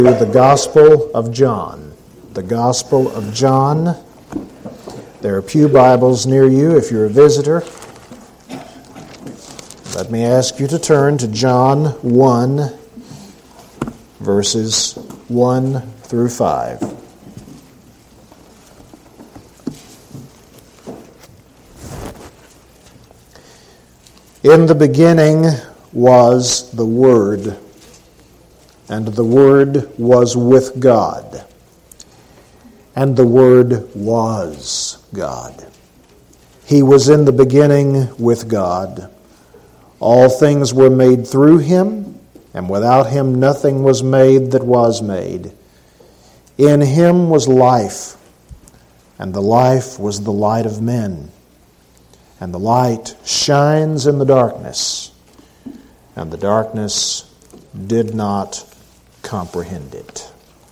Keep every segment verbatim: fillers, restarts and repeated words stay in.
The Gospel of John. The Gospel of John. There are pew Bibles near you if you're a visitor. Let me ask you to turn to John one, verses one through five. In the beginning was the Word, and the Word was with God, and the Word was God. He was in the beginning with God. All things were made through Him, and without Him nothing was made that was made. In Him was life, and the life was the light of men. And the light shines in the darkness, and the darkness did not comprehend it.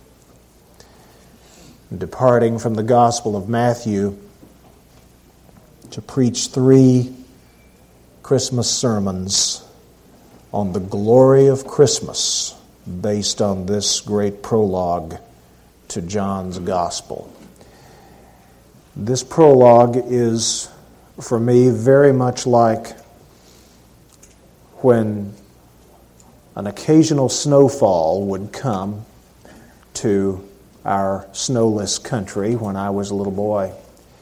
Departing from the Gospel of Matthew to preach three Christmas sermons on the glory of Christmas based on this great prologue to John's Gospel. This prologue is, for me, very much like when an occasional snowfall would come to our snowless country when I was a little boy.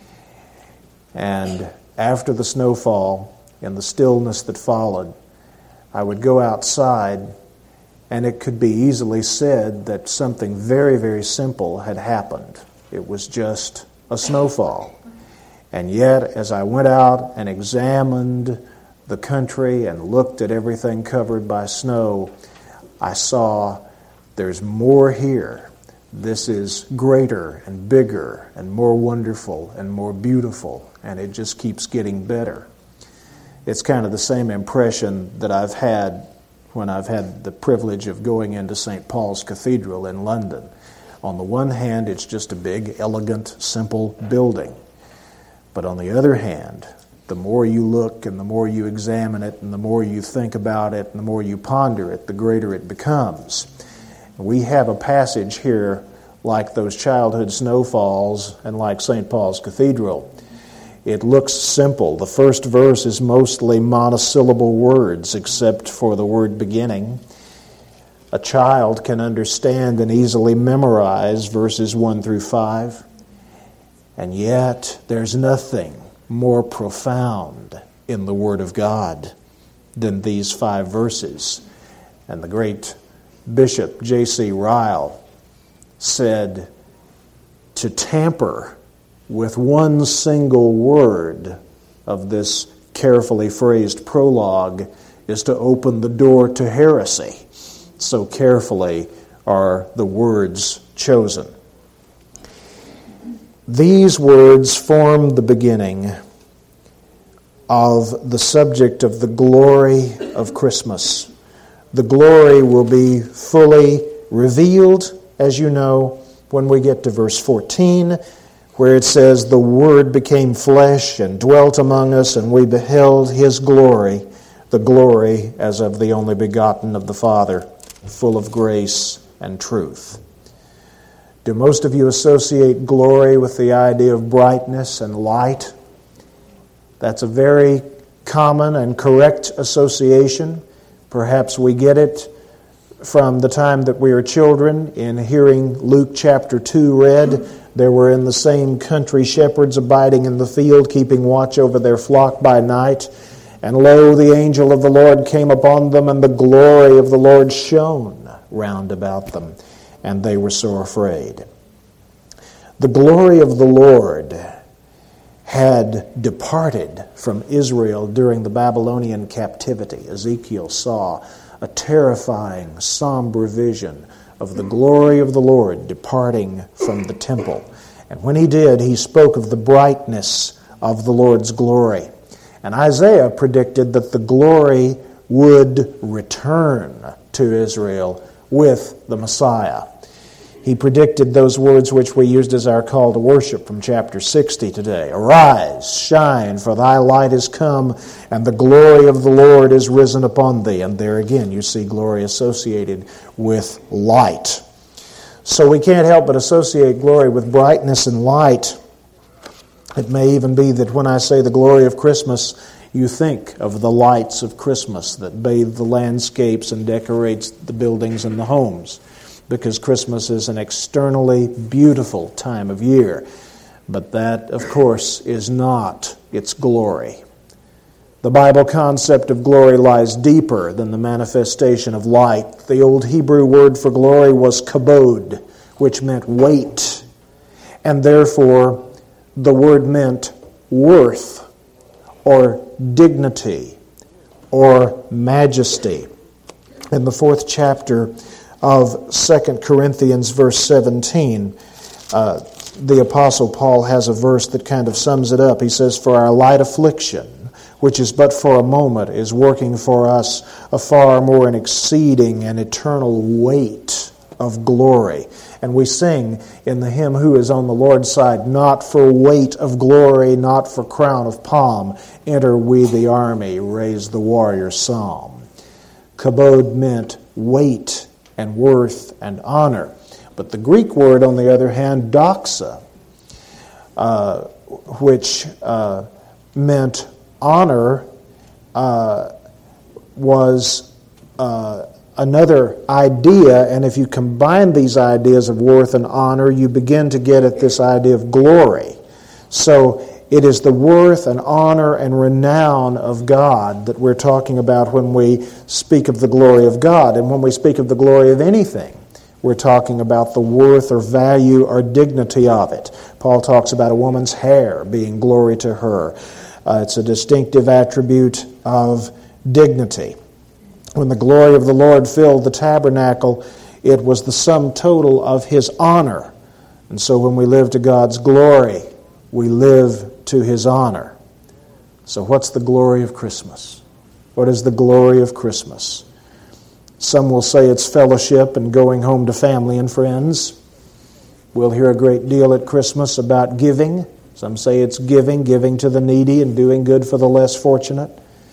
And after the snowfall, in the stillness that followed, I would go outside, and it could be easily said that something very, very simple had happened. It was just a snowfall. And yet, as I went out and examined the country and looked at everything covered by snow, I saw there's more here. This is greater and bigger and more wonderful and more beautiful, and it just keeps getting better. It's kind of the same impression that I've had when I've had the privilege of going into Saint Paul's Cathedral in London. On the one hand, it's just a big, elegant, simple building. But on the other hand, the more you look and the more you examine it and the more you think about it and the more you ponder it, the greater it becomes. We have a passage here like those childhood snowfalls and like Saint Paul's Cathedral. It looks simple. The first verse is mostly monosyllable words except for the word beginning. A child can understand and easily memorize verses one through five. And yet, there's nothing more profound in the Word of God than these five verses. And the great Bishop J C Ryle said, to tamper with one single word of this carefully phrased prologue is to open the door to heresy. So carefully are the words chosen. These words form the beginning of the subject of the glory of Christmas. The glory will be fully revealed, as you know, when we get to verse fourteen, where it says, the Word became flesh and dwelt among us, and we beheld His glory, the glory as of the only begotten of the Father, full of grace and truth. Do most of you associate glory with the idea of brightness and light? That's a very common and correct association. Perhaps we get it from the time that we are children in hearing Luke chapter two read. There were in the same country shepherds abiding in the field, keeping watch over their flock by night. And lo, the angel of the Lord came upon them, and the glory of the Lord shone round about them, and they were sore afraid. The glory of the Lord had departed from Israel during the Babylonian captivity. Ezekiel saw a terrifying, somber vision of the glory of the Lord departing from the temple. And when he did, he spoke of the brightness of the Lord's glory. And Isaiah predicted that the glory would return to Israel with the Messiah. He predicted those words which we used as our call to worship from chapter sixty today. Arise, shine, for thy light is come, and the glory of the Lord is risen upon thee. And there again you see glory associated with light. So we can't help but associate glory with brightness and light. It may even be that when I say the glory of Christmas, you think of the lights of Christmas that bathe the landscapes and decorates the buildings and the homes, because Christmas is an externally beautiful time of year. But that, of course, is not its glory. The Bible concept of glory lies deeper than the manifestation of light. The old Hebrew word for glory was kabod, which meant weight, and therefore the word meant worth or dignity or majesty. In the fourth chapter of Second Corinthians, verse seventeen, uh, the Apostle Paul has a verse that kind of sums it up. He says, "For our light affliction, which is but for a moment, is working for us a far more and exceeding and eternal weight of glory." And we sing in the hymn, "Who is on the Lord's side? Not for weight of glory, not for crown of palm. Enter we the army, raise the warrior psalm." Kabod meant weight and worth and honor. But the Greek word, on the other hand, doxa, uh, which uh, meant honor, uh, was uh, another idea, and if you combine these ideas of worth and honor, you begin to get at this idea of glory. So it is the worth and honor and renown of God that we're talking about when we speak of the glory of God. And when we speak of the glory of anything, we're talking about the worth or value or dignity of it. Paul talks about a woman's hair being glory to her. Uh, it's a distinctive attribute of dignity. When the glory of the Lord filled the tabernacle, it was the sum total of His honor. And so when we live to God's glory, we live to His honor. So what's the glory of Christmas? What is the glory of Christmas? Some will say it's fellowship and going home to family and friends. We'll hear a great deal at Christmas about giving. Some say it's giving, giving to the needy and doing good for the less fortunate.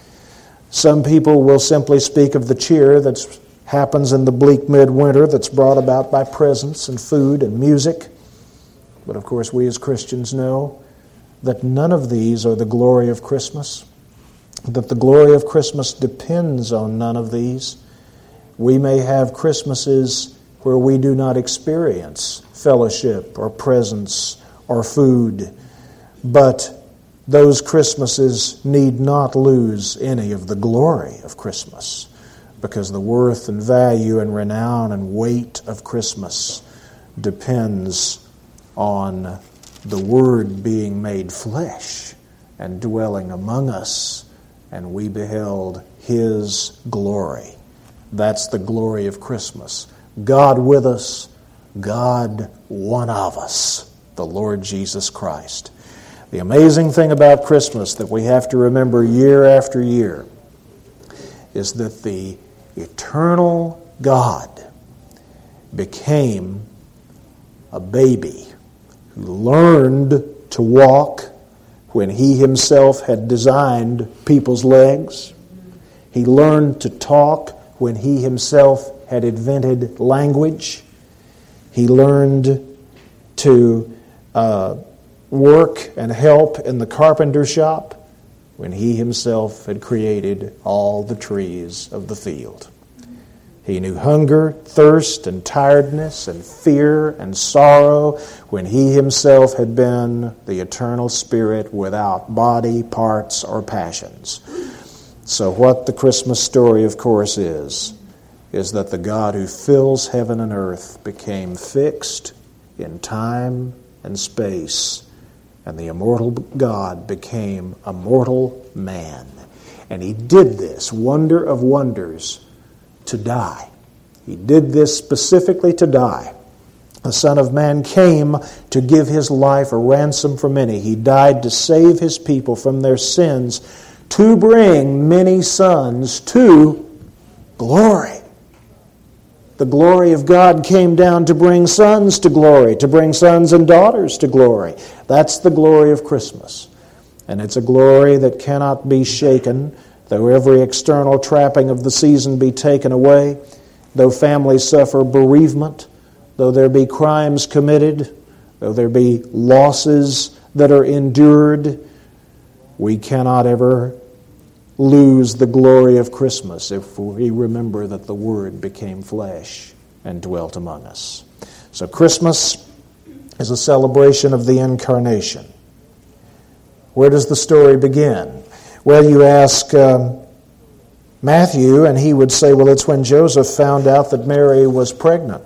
Some people will simply speak of the cheer that happens in the bleak midwinter that's brought about by presents and food and music. But of course, we as Christians know that none of these are the glory of Christmas, that the glory of Christmas depends on none of these. We may have Christmases where we do not experience fellowship or presents or food, but those Christmases need not lose any of the glory of Christmas, because the worth and value and renown and weight of Christmas depends on the Word being made flesh and dwelling among us, and we beheld His glory. That's the glory of Christmas. God with us, God one of us, the Lord Jesus Christ. The amazing thing about Christmas that we have to remember year after year is that the eternal God became a baby who learned to walk when He Himself had designed people's legs. He learned to talk when He Himself had invented language. He learned to uh, work and help in the carpenter shop when He Himself had created all the trees of the field. He knew hunger, thirst, and tiredness, and fear, and sorrow when He Himself had been the eternal Spirit without body, parts, or passions. So what the Christmas story, of course, is, is that the God who fills heaven and earth became fixed in time and space, and the immortal God became a mortal man. And He did this, wonder of wonders, to die. He did this specifically to die. The Son of Man came to give His life a ransom for many. He died to save His people from their sins, to bring many sons to glory. The glory of God came down to bring sons to glory, to bring sons and daughters to glory. That's the glory of Christmas. And it's a glory that cannot be shaken, though every external trapping of the season be taken away, though families suffer bereavement, though there be crimes committed, though there be losses that are endured, we cannot ever lose the glory of Christmas if we remember that the Word became flesh and dwelt among us. So Christmas is a celebration of the Incarnation. Where does the story begin? Well, you ask um, Matthew, and he would say, well, it's when Joseph found out that Mary was pregnant.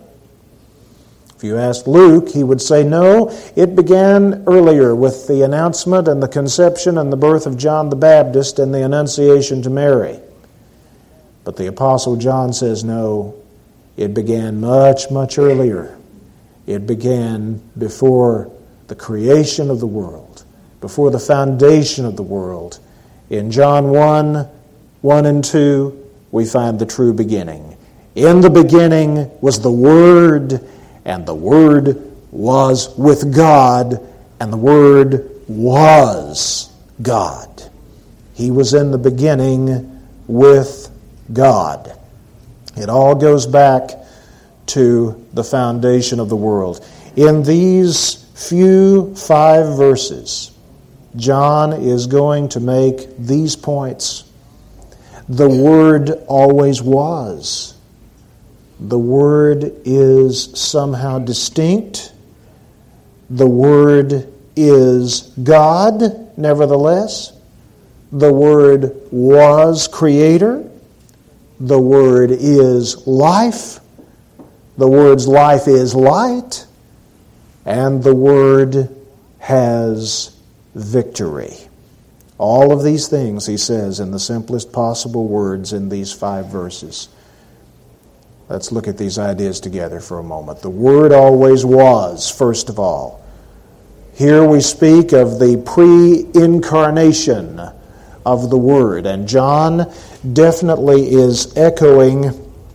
If you asked Luke, he would say, no, it began earlier with the announcement and the conception and the birth of John the Baptist and the Annunciation to Mary. But the Apostle John says, no, it began much, much earlier. It began before the creation of the world, before the foundation of the world. In John one, one and two, we find the true beginning. In the beginning was the Word, and the Word was with God, and the Word was God. He was in the beginning with God. It all goes back to the foundation of the world. In these few five verses, John is going to make these points. The Word always was. The Word is somehow distinct. The Word is God, nevertheless. The Word was Creator. The Word is life. The Word's life is light. And the Word has victory. All of these things, he says, in the simplest possible words in these five verses. Let's look at these ideas together for a moment. The Word always was, first of all. Here we speak of the pre-incarnation of the Word. And John definitely is echoing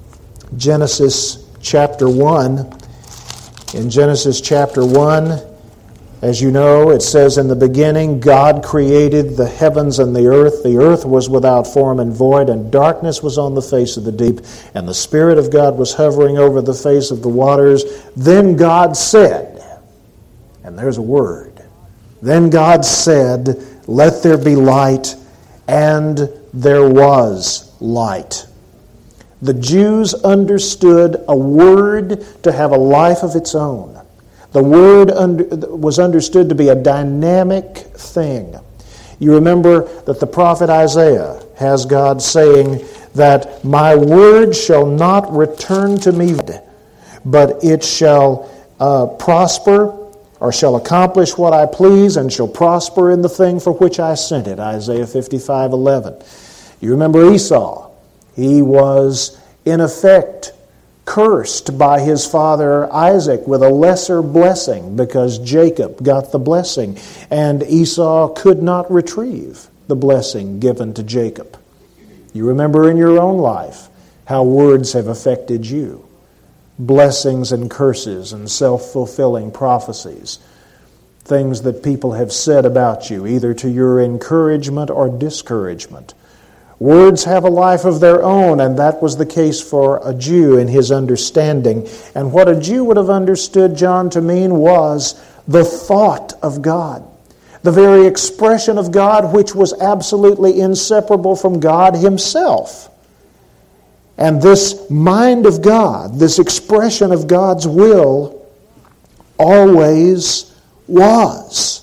Genesis chapter one. In Genesis chapter one, as you know, it says, in the beginning, God created the heavens and the earth. The earth was without form and void, and darkness was on the face of the deep, and the Spirit of God was hovering over the face of the waters. Then God said, and there's a word, then God said, let there be light, and there was light. The Jews understood a word to have a life of its own. The Word under, was understood to be a dynamic thing. You remember that the prophet Isaiah has God saying that my word shall not return to me, but it shall uh, prosper, or shall accomplish what I please, and shall prosper in the thing for which I sent it. Isaiah fifty-five eleven. You remember Esau. He was, in effect, cursed by his father Isaac with a lesser blessing because Jacob got the blessing and Esau could not retrieve the blessing given to Jacob. You remember in your own life how words have affected you. Blessings and curses and self-fulfilling prophecies. Things that people have said about you, either to your encouragement or discouragement. Words have a life of their own, and that was the case for a Jew in his understanding. And what a Jew would have understood John to mean was the thought of God, the very expression of God which was absolutely inseparable from God Himself. And this mind of God, this expression of God's will, always was.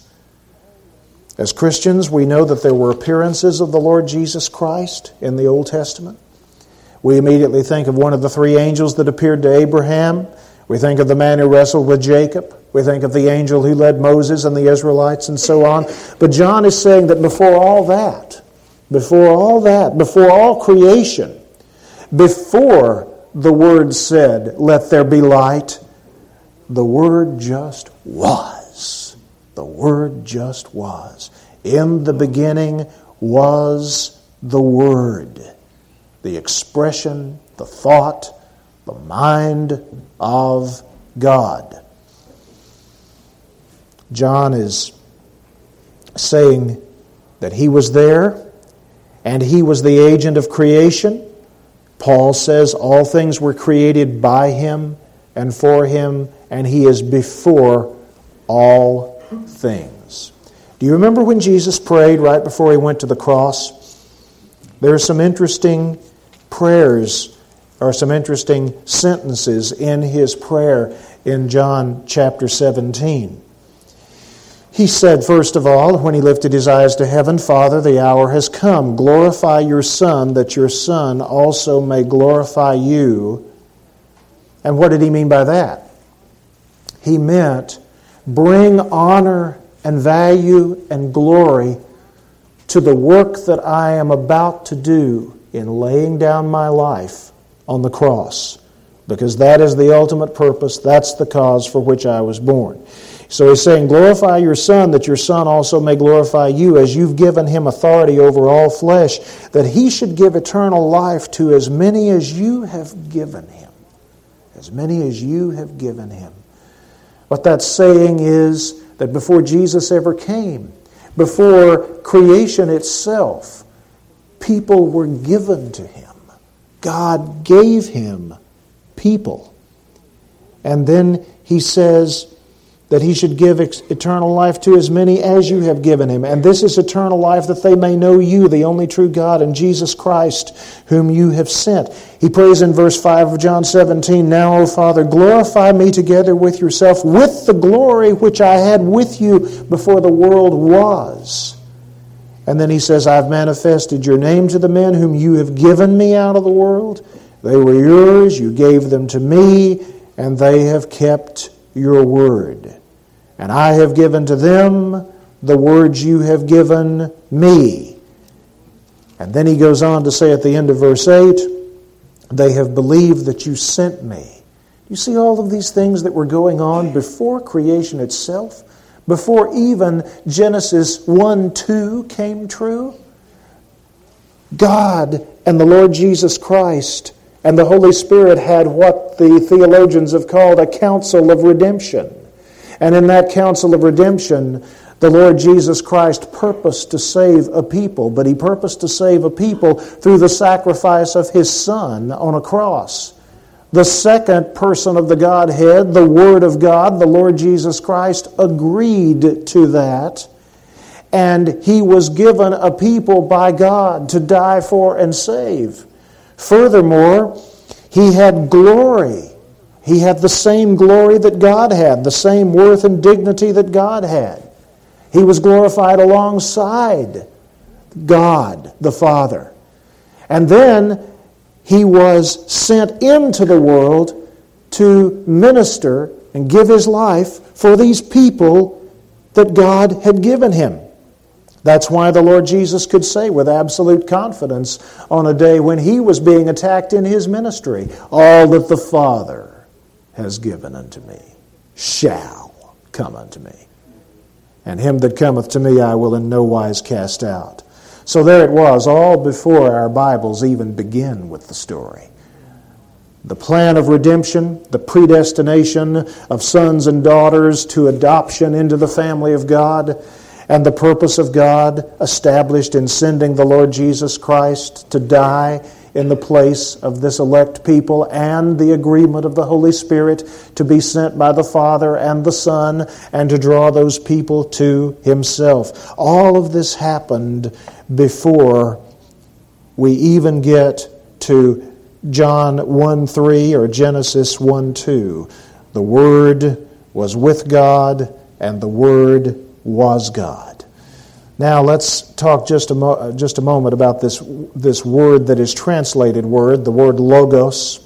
As Christians, we know that there were appearances of the Lord Jesus Christ in the Old Testament. We immediately think of one of the three angels that appeared to Abraham. We think of the man who wrestled with Jacob. We think of the angel who led Moses and the Israelites and so on. But John is saying that before all that, before all that, before all creation, before the Word said, let there be light, the Word just was. The Word just was. In the beginning was the Word, the expression, the thought, the mind of God. John is saying that He was there and He was the agent of creation. Paul says all things were created by Him and for him, and he is before all things. Do you remember when Jesus prayed right before he went to the cross? There are some interesting prayers or some interesting sentences in his prayer in John chapter seventeen. He said, first of all, when he lifted his eyes to heaven, Father, the hour has come. Glorify your Son, that your Son also may glorify you. And what did he mean by that? He meant bring honor and value and glory to the work that I am about to do in laying down my life on the cross, because that is the ultimate purpose. That's the cause for which I was born. So he's saying, glorify your Son, that your Son also may glorify you, as you've given him authority over all flesh, that he should give eternal life to as many as you have given him. As many as you have given him. What that's saying is that before Jesus ever came, before creation itself, people were given to him. God gave him people. And then he says that he should give ex- eternal life to as many as you have given him. And this is eternal life, that they may know you, the only true God, and Jesus Christ, whom you have sent. He prays in verse five of John seventeen, Now, O Father, glorify me together with yourself, with the glory which I had with you before the world was. And then he says, I've manifested your name to the men whom you have given me out of the world. They were yours, you gave them to me, and they have kept your word. And I have given to them the words you have given me. And then he goes on to say at the end of verse eight, they have believed that you sent me. You see all of these things that were going on before creation itself, before even Genesis one two came true? God and the Lord Jesus Christ and the Holy Spirit had what the theologians have called a council of redemption. And in that council of redemption, the Lord Jesus Christ purposed to save a people, but he purposed to save a people through the sacrifice of his Son on a cross. The second person of the Godhead, the Word of God, the Lord Jesus Christ, agreed to that. And he was given a people by God to die for and save. Furthermore, he had glory. He had the same glory that God had, the same worth and dignity that God had. He was glorified alongside God, the Father. And then he was sent into the world to minister and give his life for these people that God had given him. That's why the Lord Jesus could say with absolute confidence on a day when he was being attacked in his ministry, all that the Father has given unto me shall come unto me. And him that cometh to me I will in no wise cast out. So there it was, all before our Bibles even begin with the story. The plan of redemption, the predestination of sons and daughters to adoption into the family of God, and the purpose of God established in sending the Lord Jesus Christ to die in the place of this elect people, and the agreement of the Holy Spirit to be sent by the Father and the Son and to draw those people to himself. All of this happened before we even get to John one three or Genesis one two. The Word was with God, and the Word was God. Now let's talk just a mo- just a moment about this this word that is translated word, the word logos.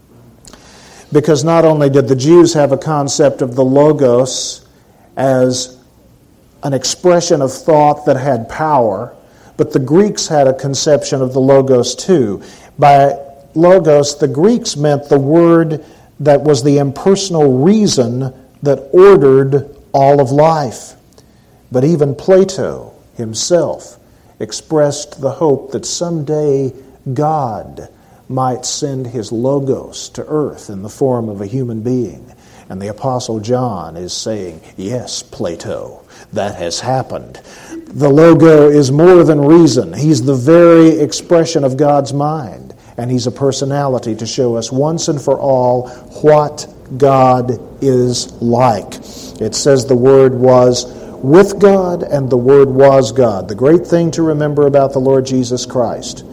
Because not only did the Jews have a concept of the logos as an expression of thought that had power, but the Greeks had a conception of the logos too. By logos, the Greeks meant the word that was the impersonal reason that ordered all of life. But even Plato himself expressed the hope that someday God might send his logos to earth in the form of a human being. And the Apostle John is saying, yes, Plato, that has happened. The logo is more than reason. He's the very expression of God's mind. and He's a personality to show us once and for all what God is like. It says the Word was with God and the Word was God. The great thing to remember about the Lord Jesus Christ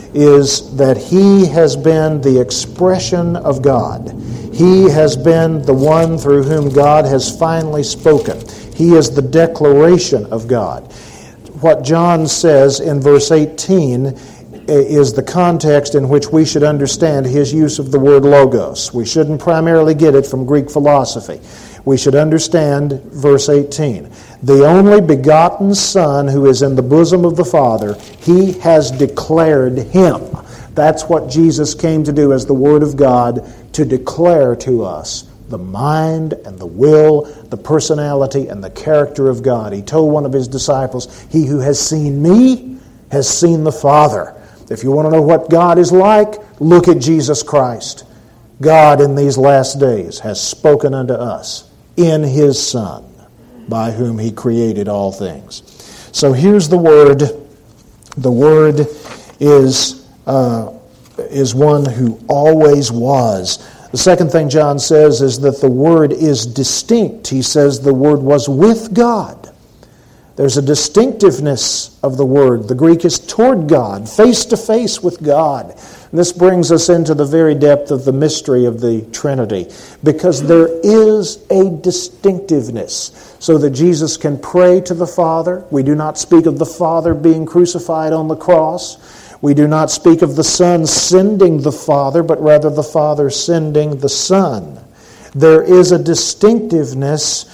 is that He has been the expression of God. He has been the one through whom God has finally spoken. He is the declaration of God. What John says in verse eighteen is the context in which we should understand his use of the word logos. We shouldn't primarily get it from Greek philosophy. We should understand verse eighteen. The only begotten Son who is in the bosom of the Father, He has declared Him. That's what Jesus came to do as the Word of God, to declare to us the mind and the will, the personality and the character of God. He told one of His disciples, "He who has seen me has seen the Father." If you want to know what God is like, look at Jesus Christ. God in these last days has spoken unto us in His Son, by whom He created all things. So here's the Word. The Word is, uh, is one who always was. The second thing John says is that the Word is distinct. He says the Word was with God. There's a distinctiveness of the Word. The Greek is toward God, face to face with God. And this brings us into the very depth of the mystery of the Trinity, because there is a distinctiveness so that Jesus can pray to the Father. We do not speak of the Father being crucified on the cross. We do not speak of the Son sending the Father, but rather the Father sending the Son. There is a distinctiveness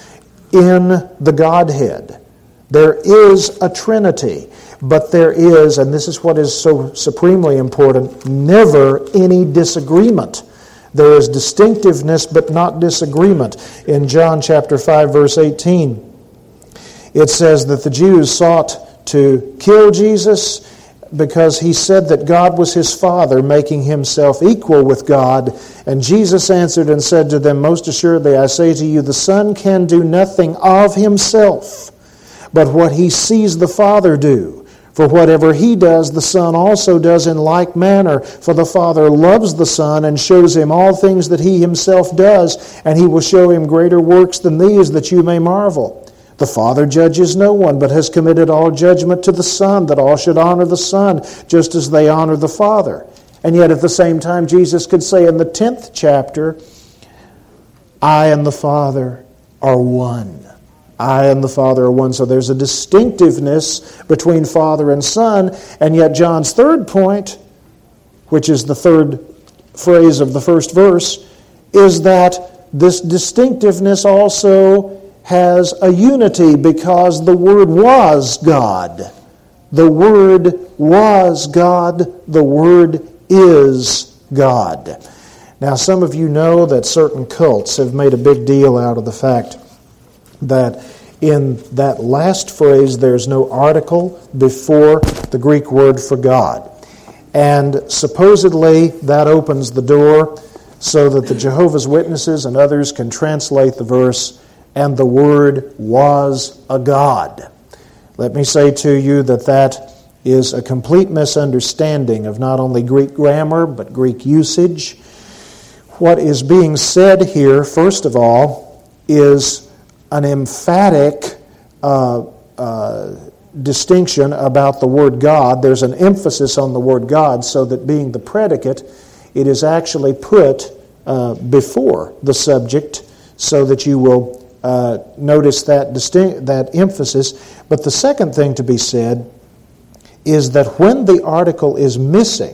in the Godhead. There is a Trinity, but there is, and this is what is so supremely important, never any disagreement. There is distinctiveness, but not disagreement. In John chapter five, verse eighteen, it says that the Jews sought to kill Jesus because He said that God was His Father, making Himself equal with God. And Jesus answered and said to them, "Most assuredly I say to you, the Son can do nothing of Himself, but what He sees the Father do. For whatever He does, the Son also does in like manner. For the Father loves the Son and shows Him all things that He Himself does, and He will show Him greater works than these, that you may marvel. The Father judges no one, but has committed all judgment to the Son, that all should honor the Son, just as they honor the Father." And yet at the same time, Jesus could say in the tenth chapter, "I and the Father are one." I and the Father are one. So there's a distinctiveness between Father and Son. And yet John's third point, which is the third phrase of the first verse, is that this distinctiveness also has a unity, because the Word was God. The Word was God. The Word is God. Now, some of you know that certain cults have made a big deal out of the fact that in that last phrase there's no article before the Greek word for God. And supposedly that opens the door so that the Jehovah's Witnesses and others can translate the verse, "And the Word was a God." Let me say to you that that is a complete misunderstanding of not only Greek grammar but Greek usage. What is being said here, first of all, is an emphatic uh, uh, distinction about the word God. There's an emphasis on the word God, so that being the predicate, it is actually put uh, before the subject, so that you will uh, notice that distinct, that emphasis. But the second thing to be said is that when the article is missing,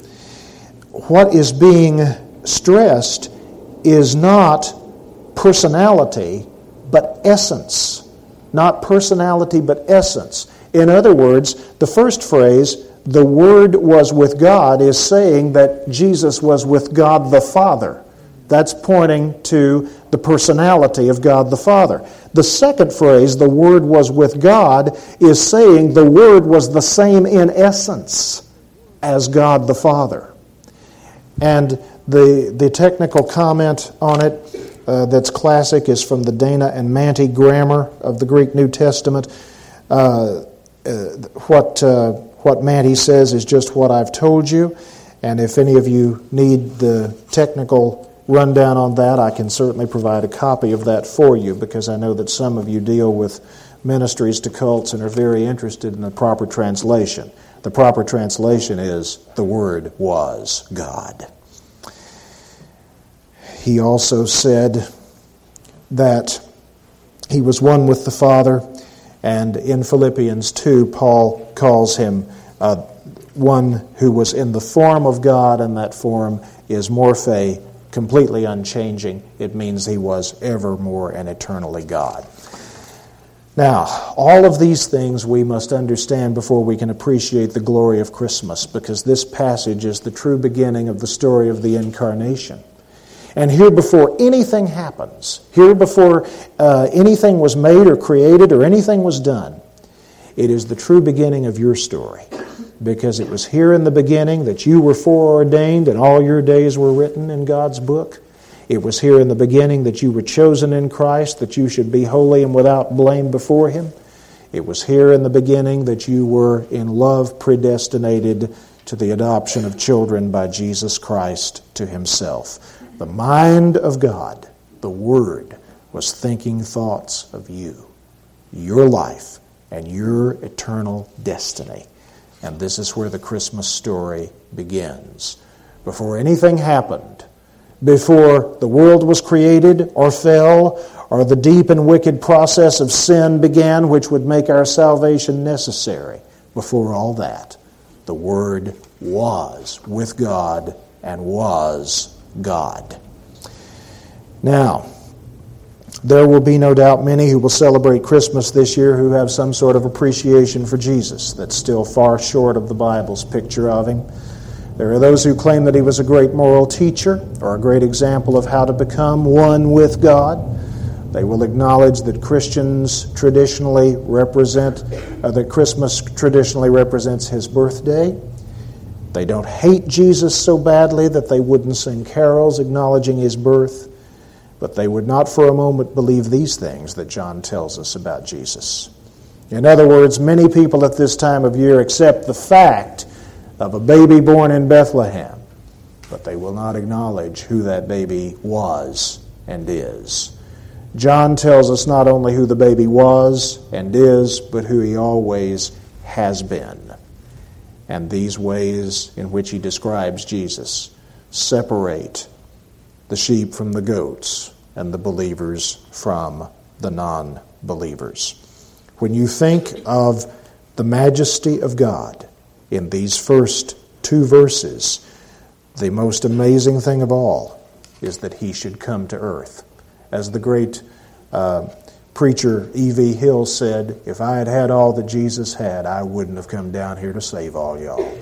what is being stressed is not personality, but essence. Not personality, but essence. In other words, the first phrase, "the Word was with God," is saying that Jesus was with God the Father. That's pointing to the personality of God the Father. The second phrase, "the Word was with God," is saying the Word was the same in essence as God the Father. And the, the technical comment on it Uh, that's classic is from the Dana and Manti grammar of the Greek New Testament. Uh, uh, what uh, what Manti says is just what I've told you, And if any of you need the technical rundown on that, I can certainly provide a copy of that for you, because I know that some of you deal with ministries to cults and are very interested in the proper translation. The proper translation is, the Word was God. He also said that he was one with the Father, and in Philippians two, Paul calls him uh, one who was in the form of God, and that form is morphe, completely unchanging. It means he was evermore and eternally God. Now, all of these things we must understand before we can appreciate the glory of Christmas, because this passage is the true beginning of the story of the Incarnation. And here before anything happens, here before uh, anything was made or created or anything was done, it is the true beginning of your story. Because it was here in the beginning that you were foreordained and all your days were written in God's book. It was here in the beginning that you were chosen in Christ, that you should be holy and without blame before Him. It was here in the beginning that you were in love predestinated to the adoption of children by Jesus Christ to Himself. The mind of God, the Word, was thinking thoughts of you, your life, and your eternal destiny. And this is where the Christmas story begins. Before anything happened, before the world was created or fell, or the deep and wicked process of sin began, which would make our salvation necessary, before all that, the Word was with God and was God. Now, there will be no doubt many who will celebrate Christmas this year who have some sort of appreciation for Jesus that's still far short of the Bible's picture of Him. There are those who claim that He was a great moral teacher or a great example of how to become one with God. They will acknowledge that Christians traditionally represent, uh, that Christmas traditionally represents His birthday. They don't hate Jesus so badly that they wouldn't sing carols acknowledging His birth. But they would not for a moment believe these things that John tells us about Jesus. In other words, many people at this time of year accept the fact of a baby born in Bethlehem, but they will not acknowledge who that baby was and is. John tells us not only who the baby was and is, but who He always has been. And these ways in which he describes Jesus separate the sheep from the goats, and the believers from the non-believers. When you think of the majesty of God in these first two verses, the most amazing thing of all is that He should come to earth. As the great uh, preacher E V Hill said, if I had had all that Jesus had, I wouldn't have come down here to save all y'all.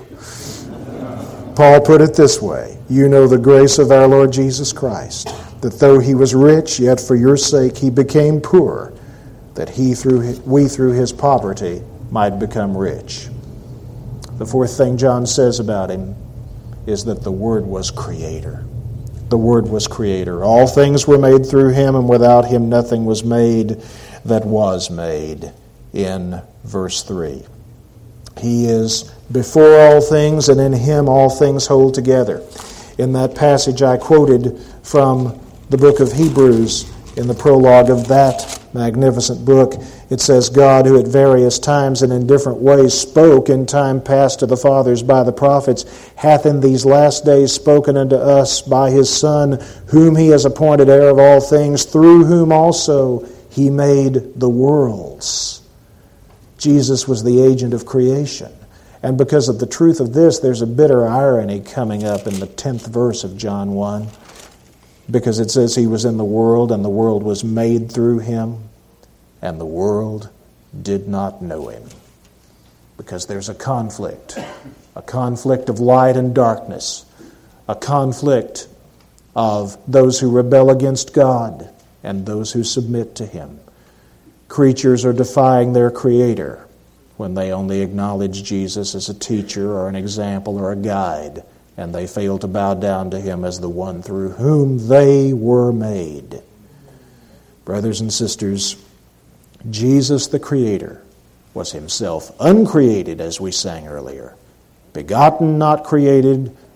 Paul put it this way, you know the grace of our Lord Jesus Christ, that though He was rich, yet for your sake He became poor, that he through his, we through His poverty might become rich. The fourth thing John says about Him is that the Word was Creator. The Word was Creator. All things were made through Him, and without Him nothing was made that was made, in verse three. He is before all things, and in Him all things hold together. In that passage I quoted from the book of Hebrews, in the prologue of that magnificent book, it says, God, who at various times and in different ways spoke in time past to the fathers by the prophets, hath in these last days spoken unto us by His Son, whom He has appointed heir of all things, through whom also He made the worlds. Jesus was the agent of creation. And because of the truth of this, there's a bitter irony coming up in the tenth verse of John one. Because it says He was in the world, and the world was made through Him, and the world did not know Him. Because there's a conflict. A conflict of light and darkness. A conflict of those who rebel against God and those who submit to Him. Creatures are defying their Creator when they only acknowledge Jesus as a teacher or an example or a guide, and they fail to bow down to Him as the one through whom they were made. Brothers and sisters, Jesus the Creator was Himself uncreated, as we sang earlier, begotten, not created,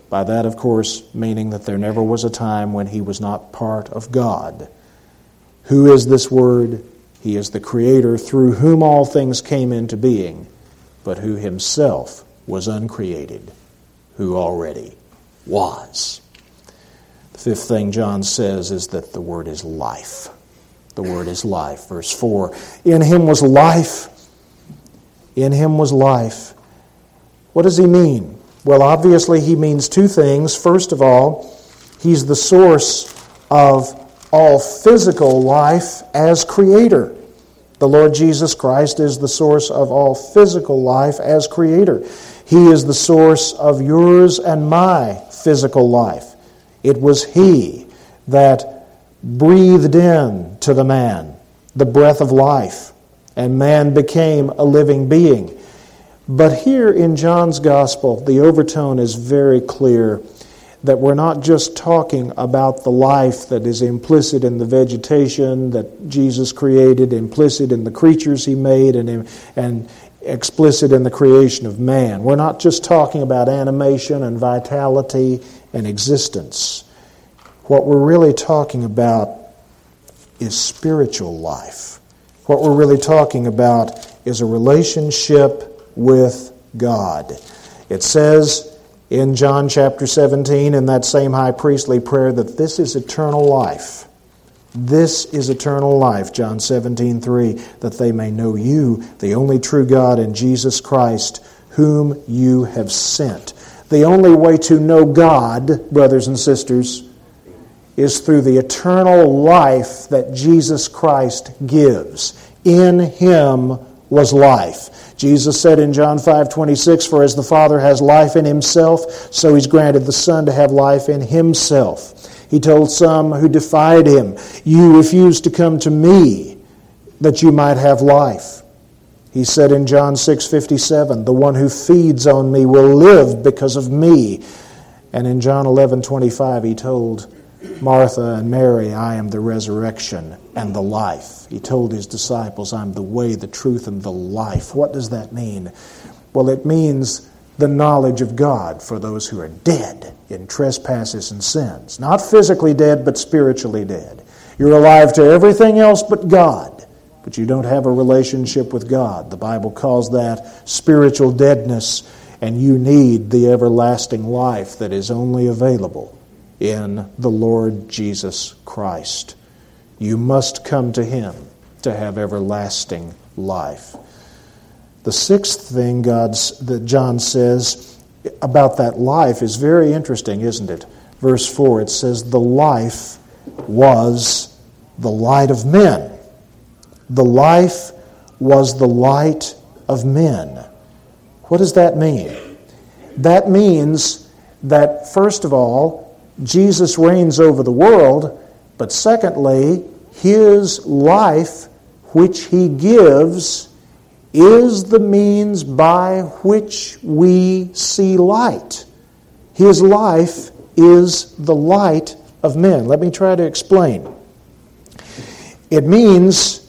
By that, of course, meaning that there never was a time when he was not part of God. Who is this Word? He is the Creator through whom all things came into being, but who himself was uncreated, who already was. The fifth thing John says is that the Word is life. The Word is life. Verse four, in him was life. In him was life. What does he mean? Well, obviously he means two things. First of all, he's the source of all physical life as Creator. The Lord Jesus Christ is the source of all physical life as Creator. He is the source of yours and my physical life. It was He that breathed in to the man the breath of life, and man became a living being. But here in John's Gospel, the overtone is very clear that we're not just talking about the life that is implicit in the vegetation that Jesus created, implicit in the creatures He made, and, and explicit in the creation of man. We're not just talking about animation and vitality and existence. What we're really talking about is spiritual life. What we're really talking about is a relationship with God. It says in John chapter seventeen, in that same high priestly prayer, that this is eternal life. This is eternal life, John seventeen three, that they may know you, the only true God, and Jesus Christ, whom you have sent. The only way to know God, brothers and sisters, is through the eternal life that Jesus Christ gives. In Him was life. Jesus said in John five twenty-six, for as the Father has life in Himself, so He's granted the Son to have life in Himself. He told some who defied Him, you refuse to come to me that you might have life. He said in John six fifty-seven, the one who feeds on me will live because of me. And in John eleven twenty-five, He told Martha and Mary, I am the resurrection and the life. He told His disciples, I'm the way, the truth, and the life. What does that mean? Well, it means the knowledge of God for those who are dead in trespasses and sins. Not physically dead, but spiritually dead. You're alive to everything else but God, but you don't have a relationship with God. The Bible calls that spiritual deadness, and you need the everlasting life that is only available in the Lord Jesus Christ. You must come to Him to have everlasting life. The sixth thing God's, that John says about that life is very interesting, isn't it? Verse four, it says, the life was the light of men. The life was the light of men. What does that mean? That means that, first of all, Jesus reigns over the world, but secondly, His life, which He gives, is the means by which we see light. His life is the light of men. Let me try to explain. It means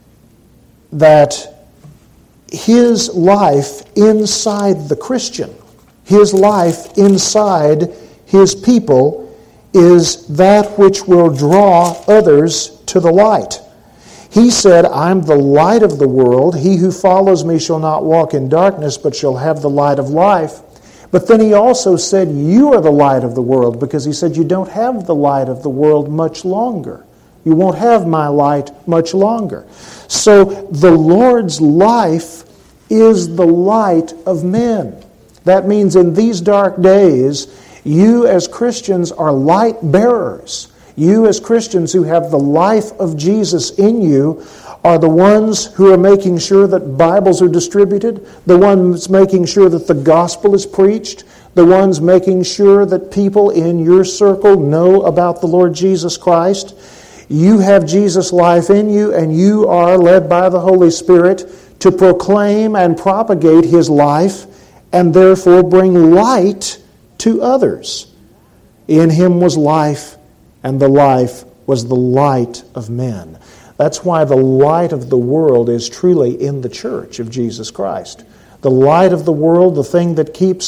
that His life inside the Christian, His life inside His people, is that which will draw others to the light. He said, I'm the light of the world. He who follows me shall not walk in darkness, but shall have the light of life. But then He also said, you are the light of the world, because He said, you don't have the light of the world much longer. You won't have my light much longer. So the Lord's life is the light of men. That means in these dark days, you as Christians are light bearers. You as Christians who have the life of Jesus in you are the ones who are making sure that Bibles are distributed, the ones making sure that the gospel is preached, the ones making sure that people in your circle know about the Lord Jesus Christ. You have Jesus' life in you, and you are led by the Holy Spirit to proclaim and propagate His life, and therefore bring light to others. In Him was life, and the life was the light of men. That's why the light of the world is truly in the church of Jesus Christ. The light of the world, the thing that keeps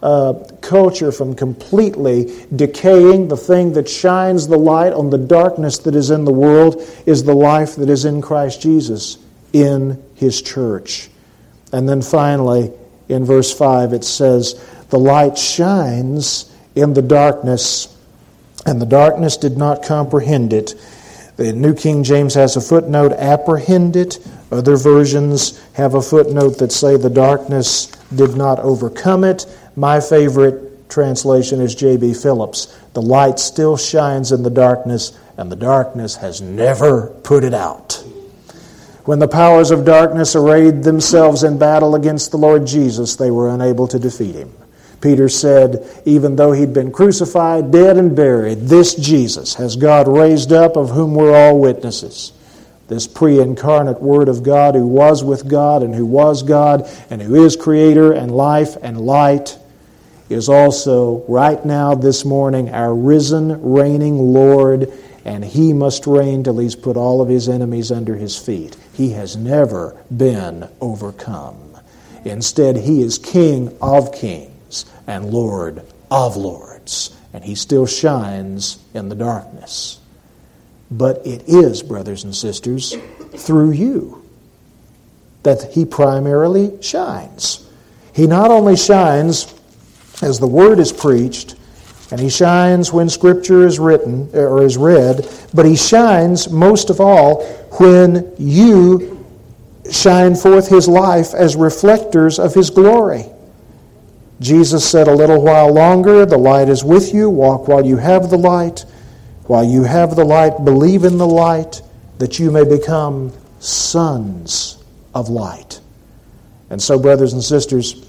uh, culture from completely decaying. The thing that shines the light on the darkness that is in the world is the life that is in Christ Jesus in His church. And then finally, in verse five, it says, the light shines in the darkness, and the darkness did not comprehend it. The New King James has a footnote, apprehend it. Other versions have a footnote that say the darkness did not overcome it. My favorite translation is J B Phillips. The light still shines in the darkness, and the darkness has never put it out. When the powers of darkness arrayed themselves in battle against the Lord Jesus, they were unable to defeat Him. Peter said, even though He'd been crucified, dead, and buried, this Jesus has God raised up, of whom we're all witnesses. This pre-incarnate Word of God, who was with God and who was God and who is Creator and life and light, is also right now this morning our risen, reigning Lord, and He must reign till He's put all of His enemies under His feet. He has never been overcome. Instead, He is King of kings and Lord of lords, and He still shines in the darkness. But it is, brothers and sisters, through you that He primarily shines. He not only shines as the Word is preached, and He shines when Scripture is written or is read, but He shines most of all when you shine forth His life as reflectors of His glory. Jesus said, a little while longer, the light is with you. Walk while you have the light. While you have the light, believe in the light, that you may become sons of light. And so, brothers and sisters,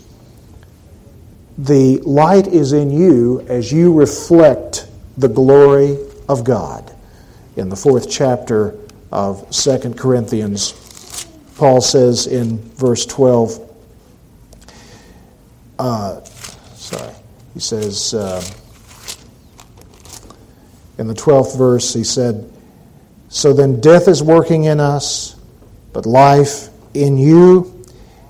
the light is in you as you reflect the glory of God. In the fourth chapter of Second Corinthians, Paul says in verse twelve, uh, sorry, he says, uh, in the twelfth verse, he said, so then death is working in us, but life in you,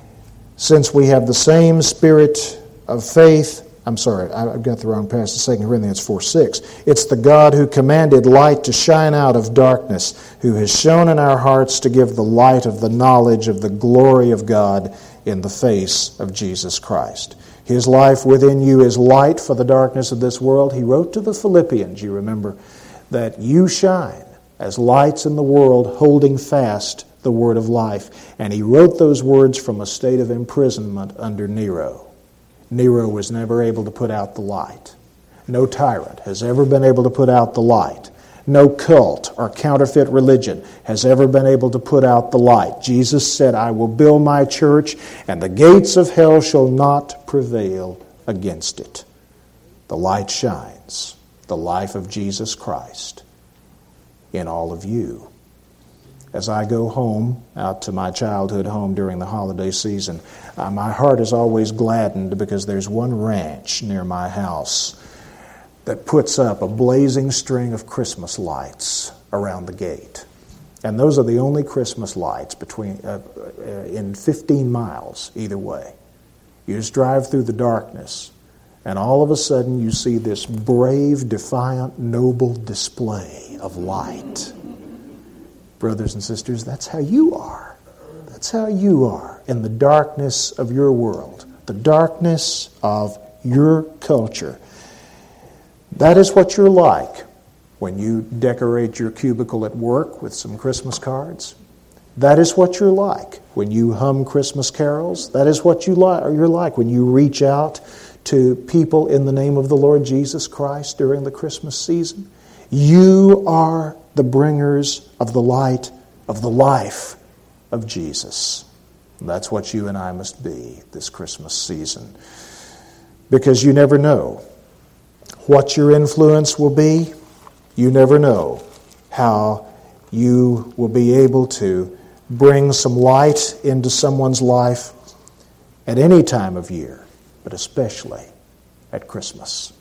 since we have the same spirit of faith. I'm sorry, I've got the wrong passage, Second Corinthians four six. It's the God who commanded light to shine out of darkness, who has shone in our hearts to give the light of the knowledge of the glory of God in the face of Jesus Christ. His life within you is light for the darkness of this world. He wrote to the Philippians, you remember, that you shine as lights in the world, holding fast the word of life. And he wrote those words from a state of imprisonment under Nero. Nero was never able to put out the light. No tyrant has ever been able to put out the light. No cult or counterfeit religion has ever been able to put out the light. Jesus said, I will build my church, and the gates of hell shall not prevail against it. The light shines, the life of Jesus Christ in all of you. As I go home, out to my childhood home during the holiday season, uh, my heart is always gladdened because there's one ranch near my house that puts up a blazing string of Christmas lights around the gate. And those are the only Christmas lights between uh, uh, in fifteen miles either way. You just drive through the darkness, and all of a sudden you see this brave, defiant, noble display of light. Brothers and sisters, that's how you are. That's how you are in the darkness of your world, the darkness of your culture. That is what you're like when you decorate your cubicle at work with some Christmas cards. That is what you're like when you hum Christmas carols. That is what you li- you're like when you reach out to people in the name of the Lord Jesus Christ during the Christmas season. You are the bringers of the light of the life of Jesus. And that's what you and I must be this Christmas season. Because you never know what your influence will be. You never know how you will be able to bring some light into someone's life at any time of year, but especially at Christmas.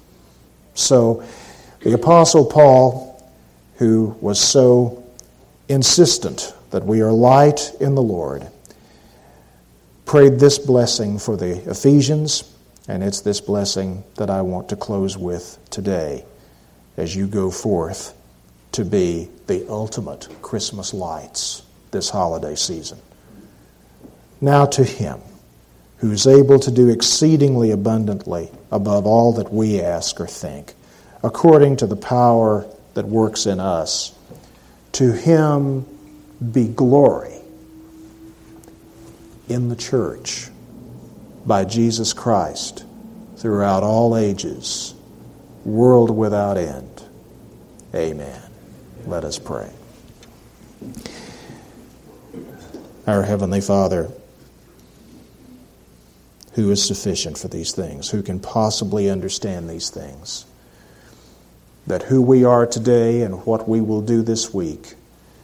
So the Apostle Paul, who was so insistent that we are light in the Lord, prayed this blessing for the Ephesians. And it's this blessing that I want to close with today as you go forth to be the ultimate Christmas lights this holiday season. Now to Him who is able to do exceedingly abundantly above all that we ask or think, according to the power that works in us, to Him be glory in the church by Jesus Christ throughout all ages, world without end. Amen. Let us pray. Our Heavenly Father, who is sufficient for these things, who can possibly understand these things, that who we are today and what we will do this week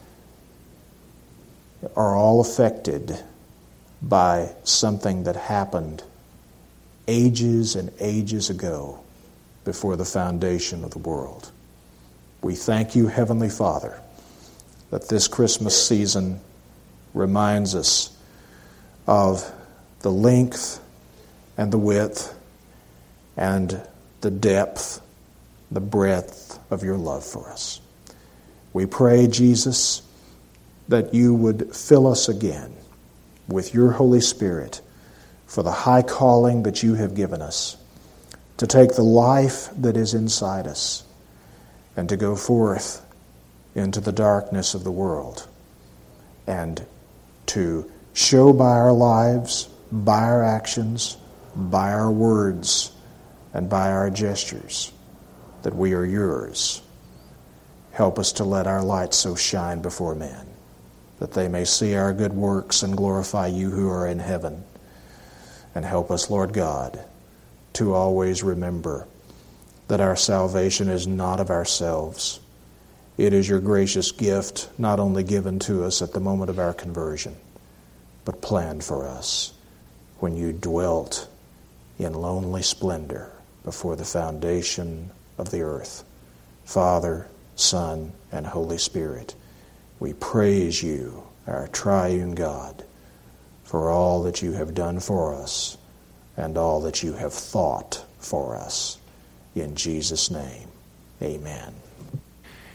are all affected by something that happened ages and ages ago before the foundation of the world. We thank you, Heavenly Father, that this Christmas season reminds us of the length and the width and the depth, the breadth of your love for us. We pray, Jesus, that you would fill us again with your Holy Spirit for the high calling that you have given us, to take the life that is inside us and to go forth into the darkness of the world and to show by our lives, by our actions, by our words, and by our gestures that we are yours. Help us to let our light so shine before men that they may see our good works and glorify you who are in heaven. And help us, Lord God, to always remember that our salvation is not of ourselves. It is your gracious gift, not only given to us at the moment of our conversion, but planned for us when you dwelt in lonely splendor before the foundation of the earth. Father, Son, and Holy Spirit, we praise you, our triune God, for all that you have done for us and all that you have thought for us. In Jesus' name, amen.